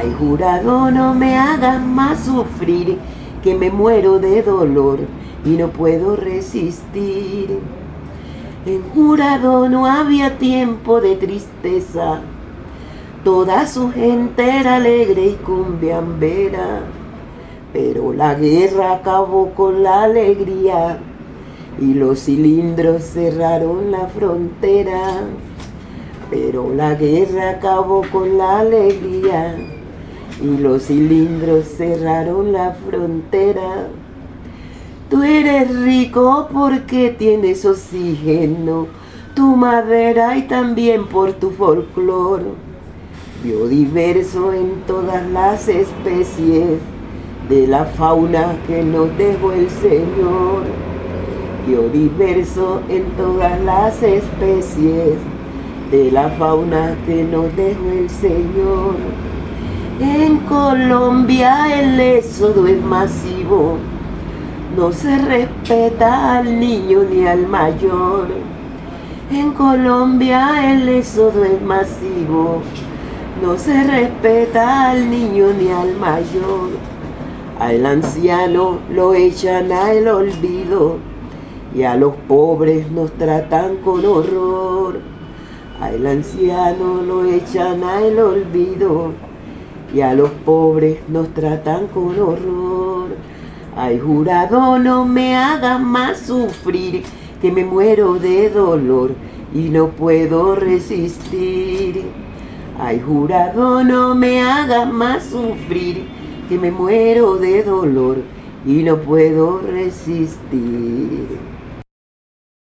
Ay, jurado, no me hagas más sufrir, que me muero de dolor y no puedo resistir. En jurado no había tiempo de tristeza, toda su gente era alegre y cumbiambera, pero la guerra acabó con la alegría y los cilindros cerraron la frontera. Pero la guerra acabó con la alegría y los cilindros cerraron la frontera. Tú eres rico porque tienes oxígeno, tu madera y también por tu folclor. Biodiverso en todas las especies de la fauna que nos dejó el Señor. Biodiverso en todas las especies de la fauna que nos dejó el Señor. En Colombia el éxodo es masivo, no se respeta al niño ni al mayor. En Colombia el éxodo es masivo, no se respeta al niño ni al mayor. Al anciano lo echan al olvido y a los pobres nos tratan con horror. Al anciano lo echan al olvido y a los pobres nos tratan con horror. Ay, jurado, no me hagas más sufrir, que me muero de dolor y no puedo resistir. Ay, jurado, no me hagas más sufrir, que me muero de dolor y no puedo resistir.